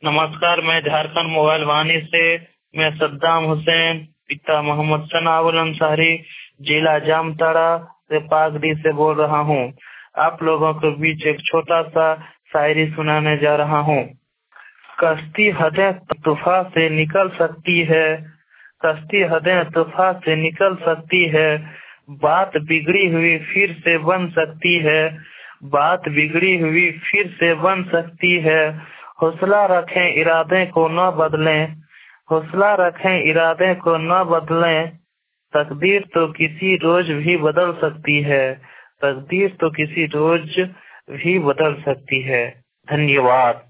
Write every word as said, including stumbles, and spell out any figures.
नमस्कार, मैं झारखंड मोबाइल वाणी से मैं सद्दाम हुसैन, पिता मोहम्मद सनाउल अंसारी, जिला जामताड़ा से पागड़ी से बोल रहा हूँ। आप लोगों के बीच एक छोटा सा शायरी सुनाने जा रहा हूँ। कश्ती हदें तूफान से निकल सकती है, कश्ती हदें तूफान से निकल सकती है, बात बिगड़ी हुई फिर से बन सकती है, बात बिगड़ी हुई फिर से बन सकती है। हौसला रखें इरादे को न बदलें, हौसला रखें इरादे को न बदलें, तकदीर तो किसी रोज भी बदल सकती है, तकदीर तो किसी रोज भी बदल सकती है। धन्यवाद।